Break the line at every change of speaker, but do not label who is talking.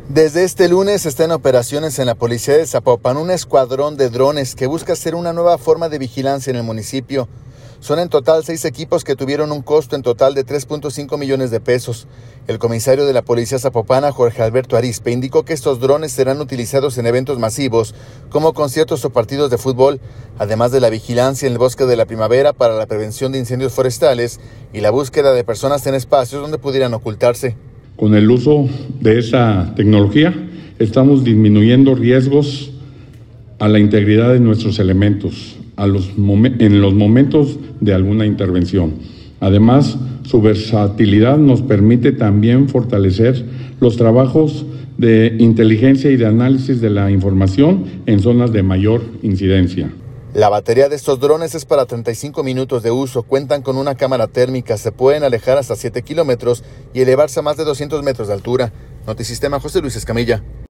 Desde este lunes está en operaciones en la policía de Zapopan un escuadrón de drones que busca hacer una nueva forma de vigilancia en el municipio. Son en total 6 equipos que tuvieron un costo en total de 3.5 millones de pesos. El comisario de la policía zapopana, Jorge Alberto Arizpe, indicó que estos drones serán utilizados en eventos masivos como conciertos o partidos de fútbol, además de la vigilancia en el bosque de la primavera para la prevención de incendios forestales y la búsqueda de personas en espacios donde pudieran ocultarse.
Con el uso de esa tecnología estamos disminuyendo riesgos a la integridad de nuestros elementos en los momentos de alguna intervención. Además, su versatilidad nos permite también fortalecer los trabajos de inteligencia y de análisis de la información en zonas de mayor incidencia.
La batería de estos drones es para 35 minutos de uso, cuentan con una cámara térmica, se pueden alejar hasta 7 kilómetros y elevarse a más de 200 metros de altura. Notisistema, José Luis Escamilla.